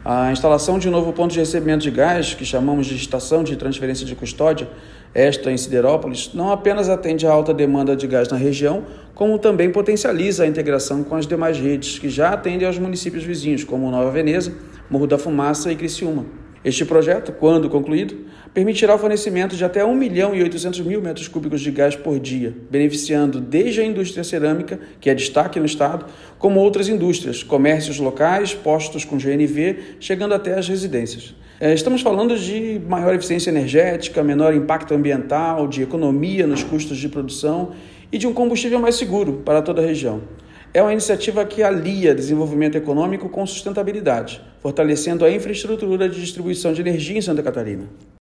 A instalação de um novo ponto de recebimento de gás, que chamamos de estação de transferência de custódia, esta em Siderópolis, não apenas atende à alta demanda de gás na região, como também potencializa a integração com as demais redes que já atendem aos municípios vizinhos, como Nova Veneza, Morro da Fumaça e Criciúma. Este projeto, quando concluído, permitirá o fornecimento de até 1.800.000 metros cúbicos de gás por dia, beneficiando desde a indústria cerâmica, que é destaque no estado, como outras indústrias, comércios locais, postos com GNV, chegando até as residências. Estamos falando de maior eficiência energética, menor impacto ambiental, de economia nos custos de produção e de um combustível mais seguro para toda a região. É uma iniciativa que alia desenvolvimento econômico com sustentabilidade, fortalecendo a infraestrutura de distribuição de energia em Santa Catarina.